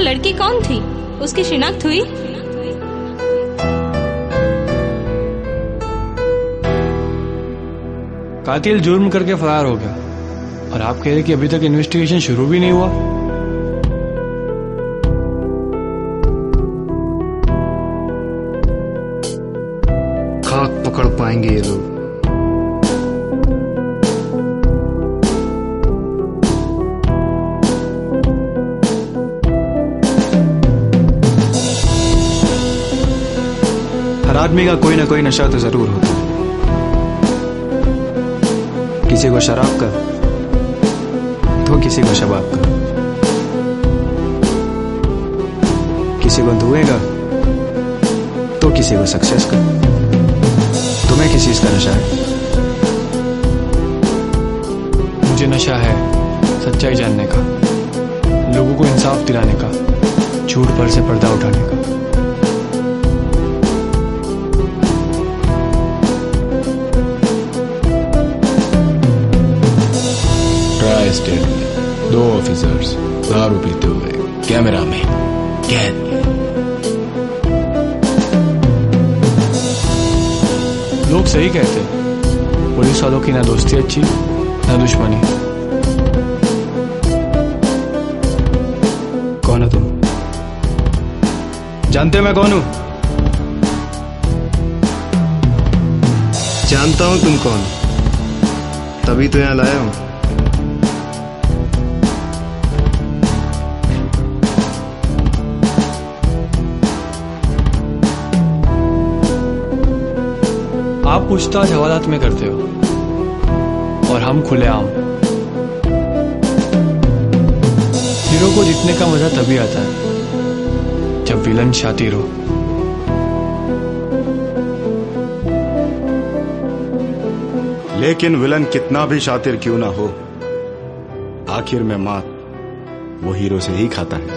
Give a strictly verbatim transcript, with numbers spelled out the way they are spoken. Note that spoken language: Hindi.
लड़की कौन थी? उसकी शिनाख्त हुई? कातिल जुर्म करके फरार हो गया और आप कह रहे कि अभी तक इन्वेस्टिगेशन शुरू भी नहीं हुआ। खाक पकड़ पाएंगे ये लोग। हर आदमी का कोई ना कोई नशा तो जरूर होता है। किसी को शराब का तो किसी को शबाब का, किसी को धुएं का तो किसी को सक्सेस का। तुम्हें किस चीज का नशा है? मुझे नशा है सच्चाई जानने का, लोगों को इंसाफ दिलाने का, झूठ पर से पर्दा उठाने का। ट्राई स्टेट में दो ऑफिसर्स दारू पीते हुए कैमरा में कैद। लोग सही कहते, पुलिस वालों की ना दोस्ती अच्छी ना दुश्मनी। कौन हो तुम? जानते मैं कौन हूं? जानता हूं तुम कौन, तभी तो यहां लाया हूं। आप पूछताछ हवालात में करते हो और हम खुलेआम। हीरो को जीतने का मजा तभी आता है जब विलन शातिर हो। लेकिन विलन कितना भी शातिर क्यों ना हो, आखिर में मात वो हीरो से ही खाता है।